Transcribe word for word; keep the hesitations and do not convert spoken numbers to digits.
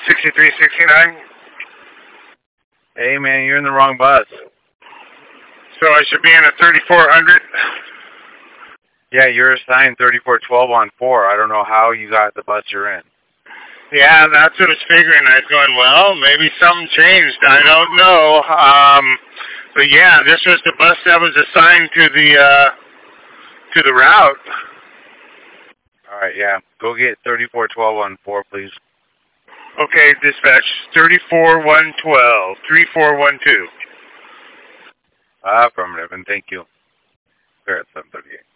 sixty-three sixty-nine. Hey, man, you're in the wrong bus. So I should be in a thirty-four hundred? Yeah, you're assigned thirty-four twelve on four. I don't know how you got the bus you're in. Yeah, that's what I was figuring. I was going, well, maybe something changed. I don't know. Um, but yeah, this was the bus that was assigned to the, uh, to the route. All right, yeah. Go get thirty-four twelve on four, please. Okay, dispatch, thirty-four one twelve, three four one two. Affirmative, and thank you. We're at seven thirty-eight.